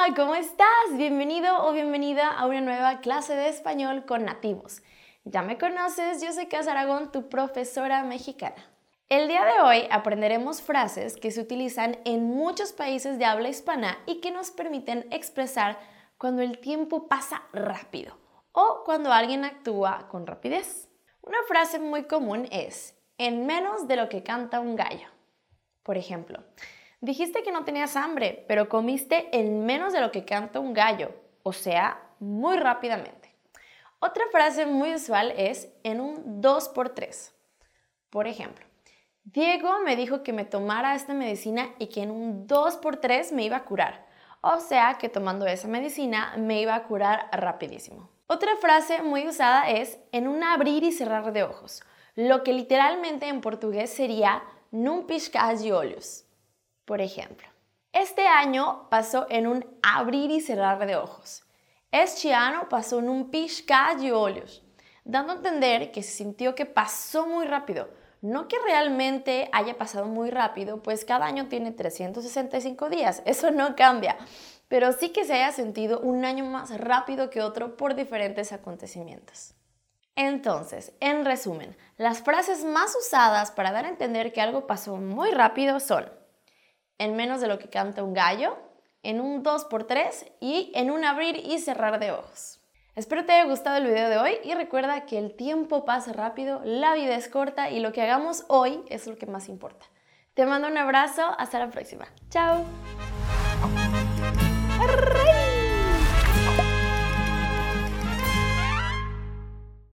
¿Cómo estás? Bienvenido o bienvenida a una nueva clase de español con nativos. Ya me conoces, yo soy Casa Aragón, tu profesora mexicana. El día de hoy aprenderemos frases que se utilizan en muchos países de habla hispana y que nos permiten expresar cuando el tiempo pasa rápido o cuando alguien actúa con rapidez. Una frase muy común es en menos de lo que canta un gallo. Por ejemplo, dijiste que no tenías hambre, pero comiste en menos de lo que canta un gallo, o sea, muy rápidamente. Otra frase muy usual es en un 2x3. Por ejemplo, Diego me dijo que me tomara esta medicina y que en un 2x3 me iba a curar, o sea que tomando esa medicina me iba a curar rapidísimo. Otra frase muy usada es en un abrir y cerrar de ojos, lo que literalmente en portugués sería num piscar de olhos. Por ejemplo, este año pasó en un abrir y cerrar de ojos. Este año pasó en un piscar de olhos, dando a entender que se sintió que pasó muy rápido. No que realmente haya pasado muy rápido, pues cada año tiene 365 días, eso no cambia, pero sí que se haya sentido un año más rápido que otro por diferentes acontecimientos. Entonces, en resumen, las frases más usadas para dar a entender que algo pasó muy rápido son en menos de lo que canta un gallo, en un 2x3 y en un abrir y cerrar de ojos. Espero te haya gustado el video de hoy y recuerda que el tiempo pasa rápido, la vida es corta y lo que hagamos hoy es lo que más importa. Te mando un abrazo, hasta la próxima. ¡Chao!